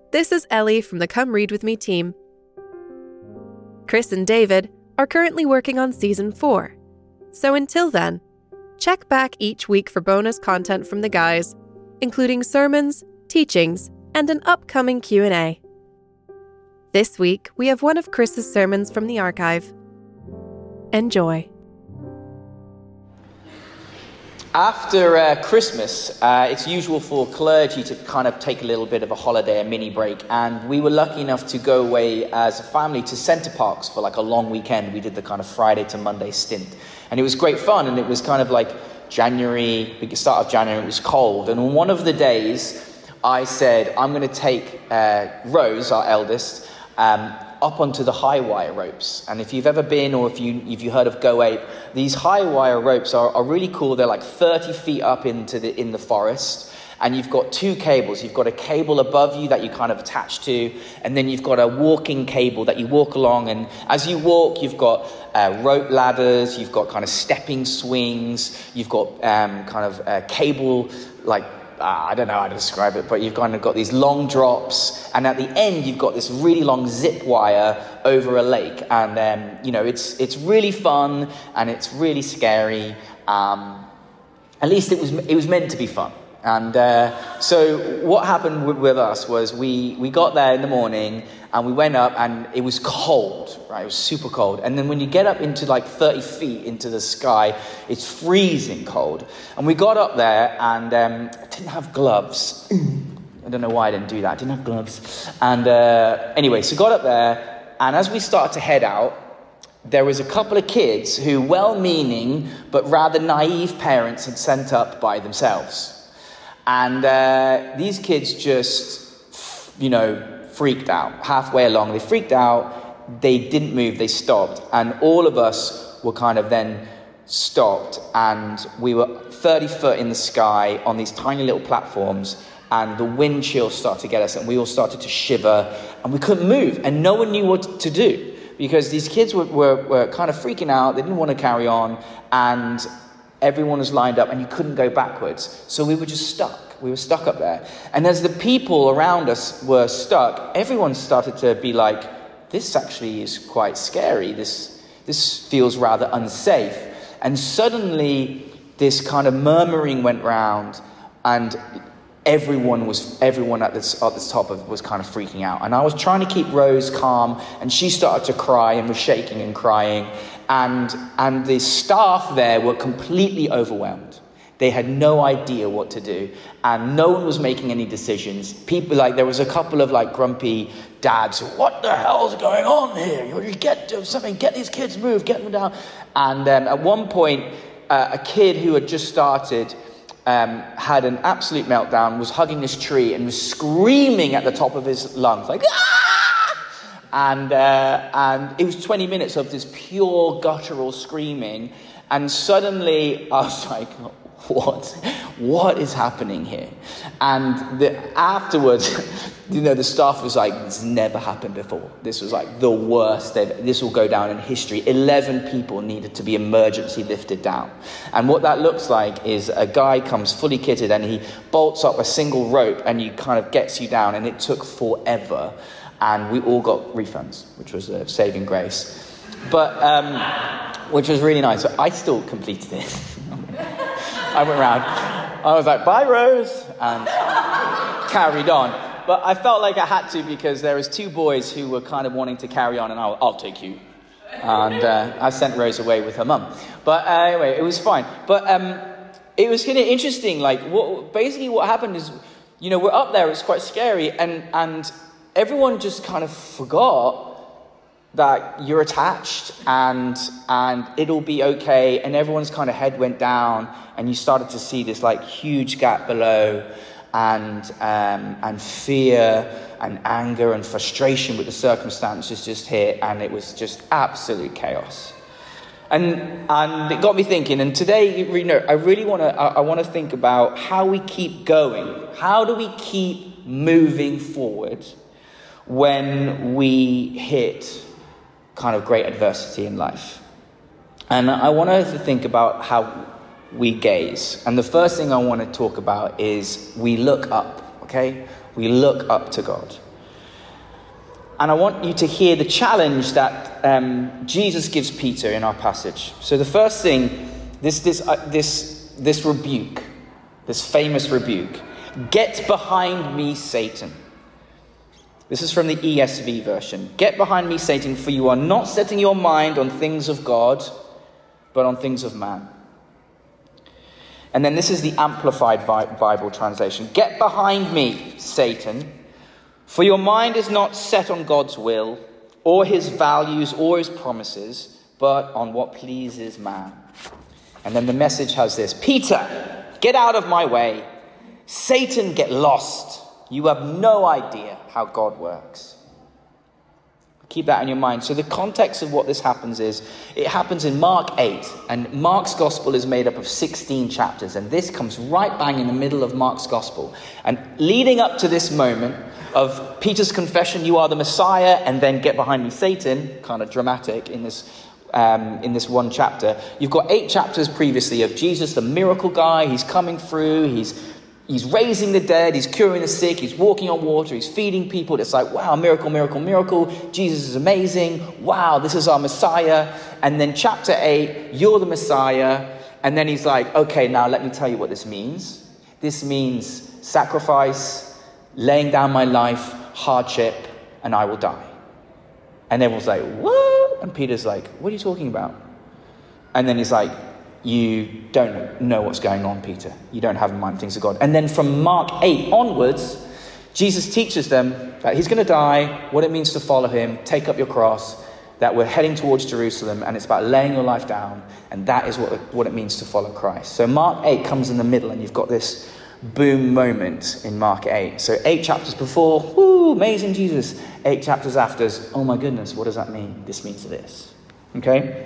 This is Ellie from the Come Read With Me team. Chris and David are currently working on Season 4. So until then, check back each week for bonus content from the guys, including sermons, teachings, and an upcoming Q&A. This week, we have one of Chris's sermons from the archive. Enjoy. After Christmas, it's usual for clergy to kind of take a little bit of a holiday, a mini break, and we were lucky enough to go away as a family to Center Parcs for like a long weekend. We did the kind of Friday to Monday stint, and it was great fun, and it was kind of like January, the start of January, it was cold, and on one of the days, I said, I'm going to take Rose, our eldest, up onto the high wire ropes. And if you've ever been, or if you heard of Go Ape, these high wire ropes are really cool. They're like 30 feet up in the forest, and you've got two cables. You've got a cable above you that you kind of attach to, and then you've got a walking cable that you walk along, and as you walk, you've got rope ladders, you've got kind of stepping swings, you've got cable, like I don't know how to describe it, but you've kind of got these long drops, and at the end you've got this really long zip wire over a lake, and it's really fun and it's really scary. At least it was meant to be fun. And so what happened with us was we got there in the morning and we went up, and it was cold, right? It was super cold. And then when you get up into like 30 feet into the sky, it's freezing cold. And we got up there, and I didn't have gloves. I don't know why I didn't do that. I didn't have gloves. And anyway, so got up there, and as we started to head out, there was a couple of kids who, well-meaning but rather naive parents, had sent up by themselves. And these kids just, freaked out. Halfway along, they freaked out. They didn't move. They stopped. And all of us were kind of then stopped. And we were 30 foot in the sky on these tiny little platforms. And the wind chill started to get us. And we all started to shiver. And we couldn't move. And no one knew what to do, because these kids were kind of freaking out. They didn't want to carry on. And everyone was lined up, and you couldn't go backwards. So we were just stuck. We were stuck up there. And as the people around us were stuck, everyone started to be like, this actually is quite scary. This feels rather unsafe. And suddenly this kind of murmuring went round, and everyone at the top was kind of freaking out. And I was trying to keep Rose calm, and she started to cry and was shaking and crying. And the staff there were completely overwhelmed. They had no idea what to do, and no one was making any decisions. People, there was a couple of grumpy dads. What the hell's going on here? You do something. Get these kids moved. Get them down. And at one point, a kid who had just started had an absolute meltdown. Was hugging this tree and was screaming at the top of his lungs, like ah! And it was 20 minutes of this pure guttural screaming, and suddenly I was like, what is happening here? And afterwards, the staff was like, this never happened before. This was like the worst. This will go down in history. 11 people needed to be emergency lifted down. And what that looks like is a guy comes fully kitted, and he bolts up a single rope, and he kind of gets you down, and it took forever. And we all got refunds, which was a saving grace. But, which was really nice. So I still completed it. I went round. I was like, bye, Rose, and carried on. But I felt like I had to, because there was two boys who were kind of wanting to carry on, and I'll take you. And I sent Rose away with her mum. But anyway, it was fine. But it was kind of interesting. What happened is, we're up there. It's quite scary, and everyone just kind of forgot that you're attached and it'll be okay, and everyone's kind of head went down, and you started to see this huge gap below, and fear and anger and frustration with the circumstances just hit, and it was just absolute chaos. And it got me thinking, and today, I really want to think about how we keep going. How do we keep moving forward when we hit kind of great adversity in life? And I want us to think about how we gaze. And the first thing I want to talk about is we look up, okay? We look up to God. And I want you to hear the challenge that Jesus gives Peter in our passage. So the first thing, this rebuke, this famous rebuke, "Get behind me, Satan." This is from the ESV version. "Get behind me, Satan, for you are not setting your mind on things of God, but on things of man." And then this is the Amplified Bible translation. "Get behind me, Satan, for your mind is not set on God's will, or his values, or his promises, but on what pleases man." And then the Message has this: "Peter, get out of my way. Satan, get lost. You have no idea how God works." Keep that in your mind. So the context of what this happens is, it happens in Mark 8. And Mark's gospel is made up of 16 chapters. And this comes right bang in the middle of Mark's gospel. And leading up to this moment of Peter's confession, "You are the Messiah," and then "Get behind me, Satan," kind of dramatic in this one chapter. You've got 8 chapters previously of Jesus, the miracle guy. He's coming through. He's raising the dead, he's curing the sick, he's walking on water, he's feeding people. It's like, wow, miracle, miracle, miracle. Jesus is amazing. Wow, this is our Messiah. And then chapter 8, "You're the Messiah." And then he's like, "Okay, now let me tell you what this means. This means sacrifice, laying down my life, hardship, and I will die." And everyone's like, "What?" And Peter's like, "What are you talking about?" And then he's like, "You don't know what's going on, Peter. You don't have in mind things of God." And then from Mark 8 onwards, Jesus teaches them that he's going to die, what it means to follow him, take up your cross, that we're heading towards Jerusalem, and it's about laying your life down, and that is what it means to follow Christ. So Mark 8 comes in the middle, and you've got this boom moment in Mark 8. So 8 chapters before, whoo, amazing Jesus. 8 chapters after, oh my goodness, what does that mean? This means this. Okay?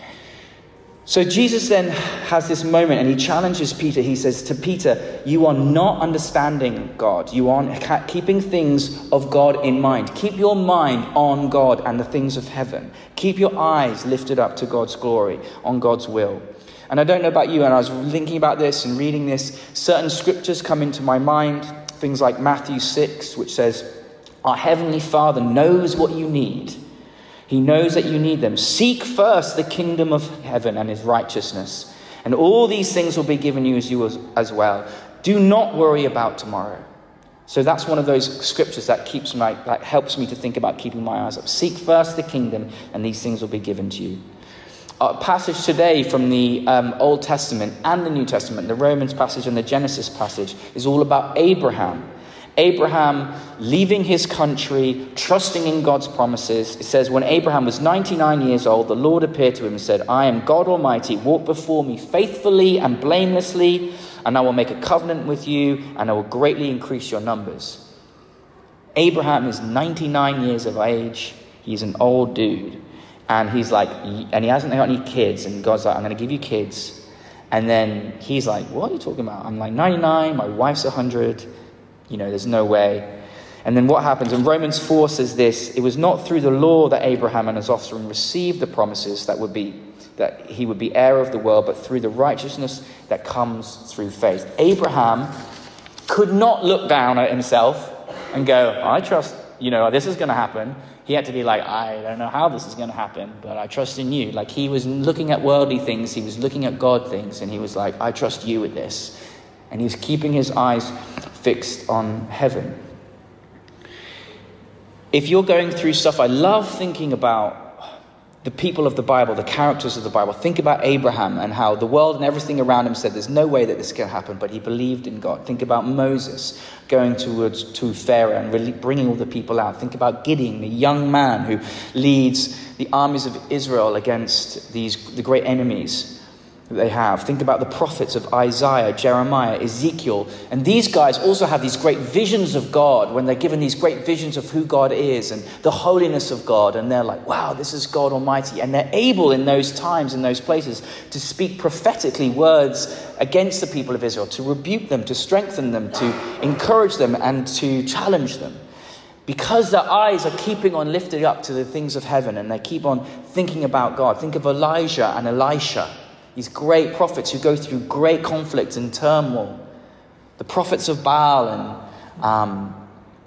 So Jesus then has this moment and he challenges Peter. He says to Peter, "You are not understanding God. You aren't keeping things of God in mind. Keep your mind on God and the things of heaven. Keep your eyes lifted up to God's glory, on God's will." And I don't know about you, and I was thinking about this and reading this, certain scriptures come into my mind. Things like Matthew 6, which says, "Our Heavenly Father knows what you need. He knows that you need them. Seek first the kingdom of heaven and his righteousness, and all these things will be given you as well. Do not worry about tomorrow." So that's one of those scriptures that helps me to think about keeping my eyes up. Seek first the kingdom, and these things will be given to you. Our passage today from the Old Testament and the New Testament, the Romans passage and the Genesis passage, is all about Abraham. Abraham leaving his country, trusting in God's promises. It says, "When Abraham was 99 years old, the Lord appeared to him and said, 'I am God Almighty. Walk before me faithfully and blamelessly, and I will make a covenant with you, and I will greatly increase your numbers.'" Abraham is 99 years of age. He's an old dude. And he's like, and he hasn't got any kids. And God's like, "I'm going to give you kids." And then he's like, "What are you talking about? I'm like 99, my wife's 100. There's no way." And then what happens? And Romans 4 says this: "It was not through the law that Abraham and his offspring received the promises that he would be heir of the world, but through the righteousness that comes through faith." Abraham could not look down at himself and go, "I trust, this is going to happen." He had to be like, "I don't know how this is going to happen, but I trust in you." Like, he was looking at worldly things, he was looking at God things, and he was like, "I trust you with this." And he was keeping his eyes fixed on heaven. If you're going through stuff, I love thinking about the people of the Bible, the characters of the Bible. Think about Abraham and how the world and everything around him said there's no way that this can happen, but he believed in God. Think about Moses going to Pharaoh and really bringing all the people out. Think about Gideon, the young man who leads the armies of Israel against the great enemies that they have. Think about the prophets of Isaiah, Jeremiah, Ezekiel. And these guys also have these great visions of God when they're given these great visions of who God is and the holiness of God. And they're like, wow, this is God Almighty. And they're able in those times, in those places, to speak prophetically words against the people of Israel, to rebuke them, to strengthen them, to encourage them, and to challenge them. Because their eyes are keeping on lifted up to the things of heaven and they keep on thinking about God. Think of Elijah and Elisha. These great prophets who go through great conflict and turmoil. The prophets of Baal and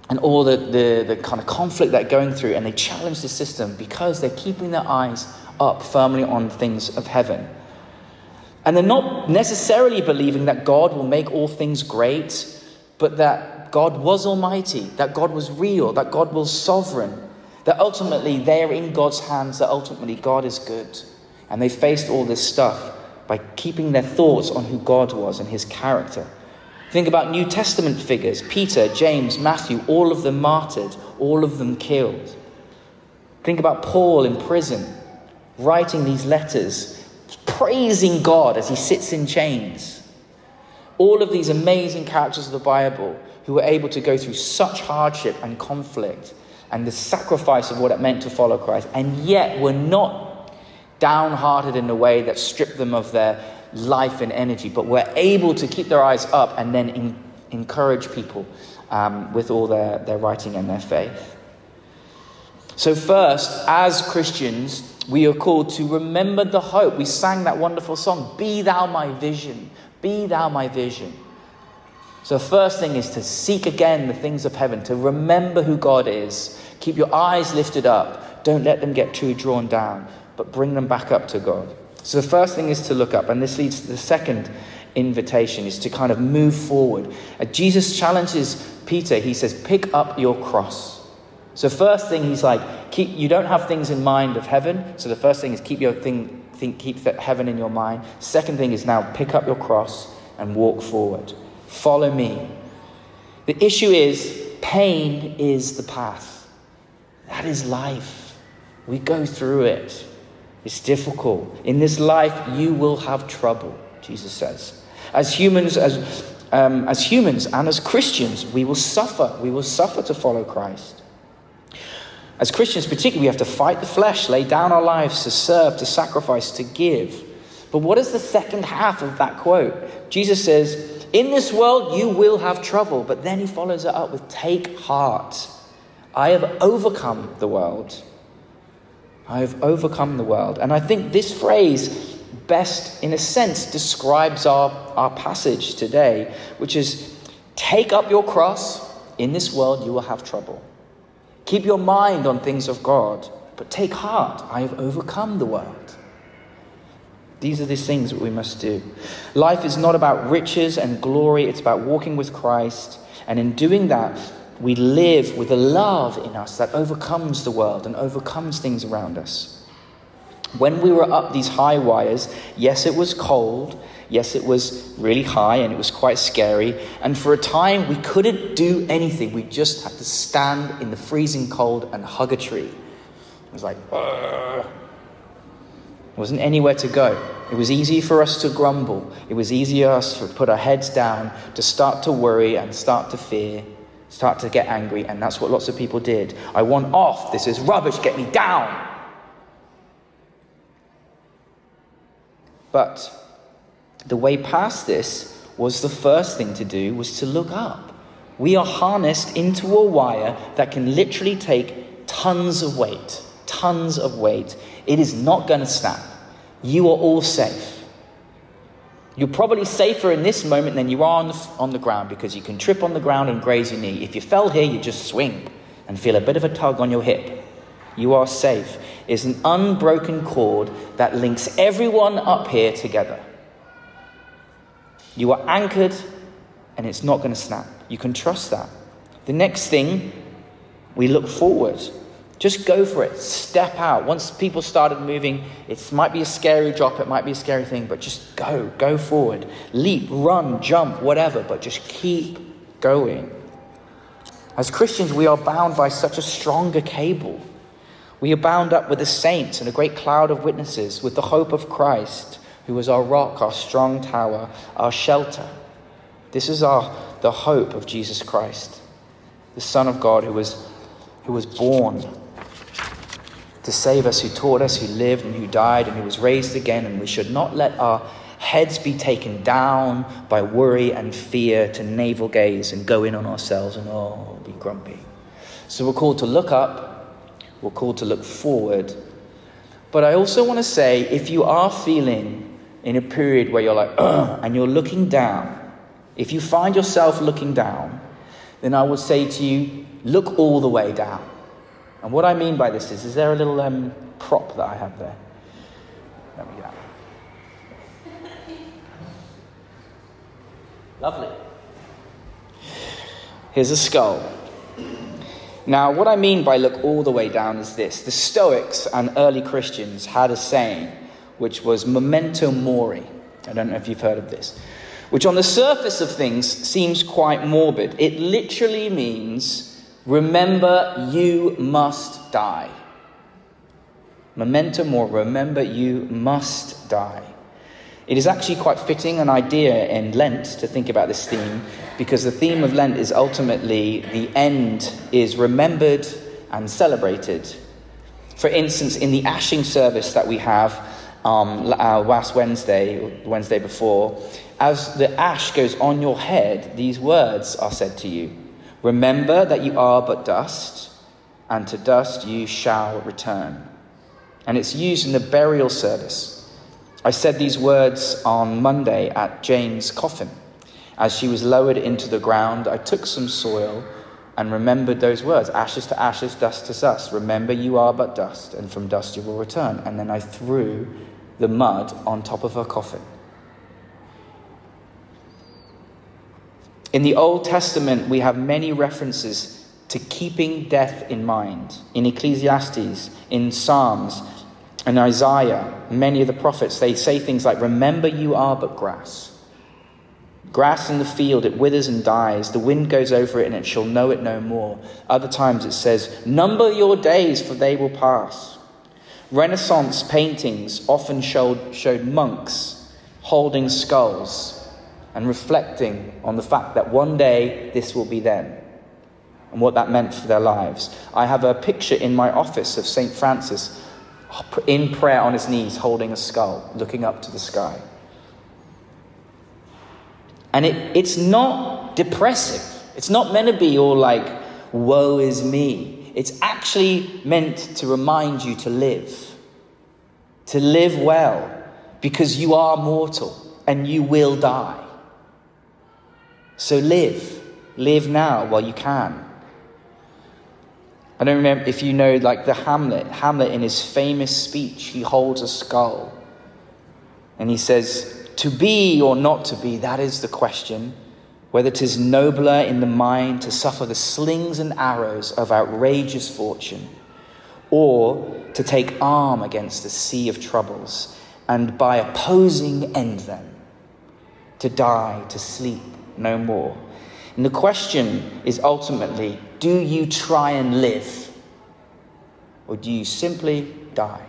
and all the kind of conflict they're going through, and they challenge the system because they're keeping their eyes up firmly on things of heaven. And they're not necessarily believing that God will make all things great, but that God was almighty, that God was real, that God was sovereign, that ultimately they're in God's hands, that ultimately God is good. And they faced all this stuff by keeping their thoughts on who God was and his character. Think about New Testament figures: Peter, James, Matthew, all of them martyred, all of them killed. Think about Paul in prison, writing these letters, praising God as he sits in chains. All of these amazing characters of the Bible who were able to go through such hardship and conflict and the sacrifice of what it meant to follow Christ, and yet were not downhearted in a way that stripped them of their life and energy, but were able to keep their eyes up and then encourage people with all their writing and their faith. So first, as Christians, we are called to remember the hope. We sang that wonderful song, "Be thou my vision, be thou my vision." So the first thing is to seek again the things of heaven, to remember who God is. Keep your eyes lifted up. Don't let them get too drawn down, but bring them back up to God. So the first thing is to look up, and this leads to the second invitation, is to kind of move forward. Jesus challenges Peter. He says, pick up your cross. So first thing, he's like, you don't have things in mind of heaven. So the first thing is keep that heaven in your mind. Second thing is now pick up your cross and walk forward. Follow me. The issue is pain is the path. That is life. We go through it. It's difficult. In this life, you will have trouble, Jesus says. As humans and as Christians, we will suffer. We will suffer to follow Christ. As Christians particularly, we have to fight the flesh, lay down our lives to serve, to sacrifice, to give. But what is the second half of that quote? Jesus says, in this world you will have trouble. But then he follows it up with, take heart. I have overcome the world. I have overcome the world. And I think this phrase best, in a sense, describes our passage today, which is, take up your cross. In this world you will have trouble. Keep your mind on things of God, but take heart. I have overcome the world. These are the things that we must do. Life is not about riches and glory. It's about walking with Christ. And in doing that, we live with a love in us that overcomes the world and overcomes things around us. When we were up these high wires, yes, it was cold. Yes, it was really high and it was quite scary. And for a time, we couldn't do anything. We just had to stand in the freezing cold and hug a tree. It was like, there wasn't anywhere to go. It was easy for us to grumble. It was easier for us to put our heads down, to start to worry and start to fear, start to get angry. And that's what lots of people did. I want off. This is rubbish. Get me down. But the way past this was, the first thing to do was to look up. We are harnessed into a wire that can literally take tons of weight. Tons of weight. It is not going to snap. You are all safe. You're probably safer in this moment than you are on the ground, because you can trip on the ground and graze your knee. If you fell here, you just swing and feel a bit of a tug on your hip. You are safe. It's an unbroken cord that links everyone up here together. You are anchored and it's not going to snap. You can trust that. The next thing, we look forward. Just go for it. Step out. Once people started moving, it might be a scary drop, it might be a scary thing, but just go forward. Leap, run, jump, whatever, but just keep going. As Christians, we are bound by such a stronger cable. We are bound up with the saints and a great cloud of witnesses, with the hope of Christ, who is our rock, our strong tower, our shelter. This is the hope of Jesus Christ, the Son of God, who was born to save us, who taught us, who lived and who died and who was raised again. And we should not let our heads be taken down by worry and fear to navel gaze and go in on ourselves and be grumpy. So we're called to look up. We're called to look forward. But I also want to say, if you are feeling in a period where you're like, and you're looking down, if you find yourself looking down, then I would say to you, look all the way down. And what I mean by this is there a little prop that I have there? There we go. Lovely. Here's a skull. Now, what I mean by look all the way down is this. The Stoics and early Christians had a saying, which was memento mori. I don't know if you've heard of this. Which on the surface of things seems quite morbid. It literally means, remember you must die. Memento mori, remember you must die. It is actually quite fitting an idea in Lent to think about this theme, because the theme of Lent is ultimately the end is remembered and celebrated. For instance, in the ashing service that we have last Wednesday before, as the ash goes on your head, these words are said to you. Remember that you are but dust, and to dust you shall return. And it's used in the burial service. I said these words on Monday at Jane's coffin. As she was lowered into the ground, I took some soil and remembered those words. Ashes to ashes, dust to dust. Remember you are but dust, and from dust you will return. And then I threw the mud on top of her coffin. In the Old Testament, we have many references to keeping death in mind. In Ecclesiastes, in Psalms, and Isaiah, many of the prophets, they say things like, remember you are but grass. Grass in the field, it withers and dies. The wind goes over it and it shall know it no more. Other times it says, number your days for they will pass. Renaissance paintings often showed monks holding skulls and reflecting on the fact that one day this will be them and what that meant for their lives. I have a picture in my office of St. Francis in prayer on his knees, holding a skull, looking up to the sky. And it's not depressive. It's not meant to be all like, woe is me. It's actually meant to remind you to live well, because you are mortal and you will die. So live now while you can. I don't remember if you know, like the Hamlet in his famous speech, he holds a skull and he says, to be or not to be, that is the question. Whether 'tis nobler in the mind to suffer the slings and arrows of outrageous fortune, or to take arm against the sea of troubles, and by opposing end them, to die, to sleep no more. And the question is ultimately, do you try and live, or do you simply die?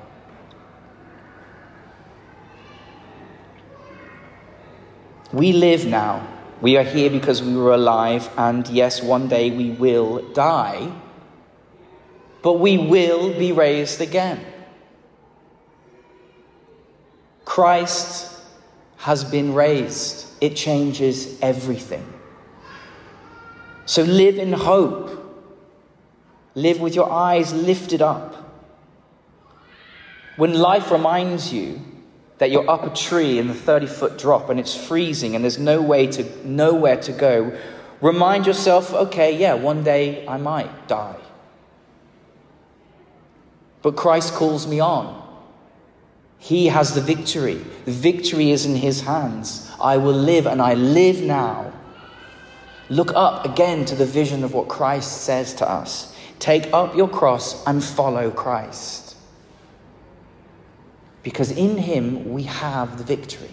We live now. We are here because we were alive, and yes, one day we will die, but we will be raised again. Christ has been raised. It changes everything. So live in hope. Live with your eyes lifted up. When life reminds you that you're up a tree in the 30-foot drop and it's freezing and there's nowhere to go, remind yourself, okay, yeah, one day I might die. But Christ calls me on. He has the victory. The victory is in his hands. I will live, and I live now. Look up again to the vision of what Christ says to us. Take up your cross and follow Christ. Because in him we have the victory.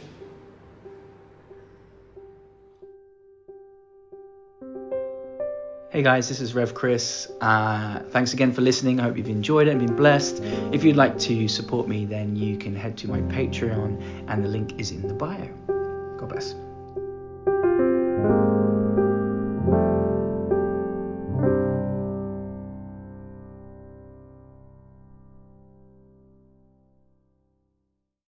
Hey guys, this is Rev Chris. Thanks again for listening. I hope you've enjoyed it and been blessed. If you'd like to support me, then you can head to my Patreon, and the link is in the bio. God bless.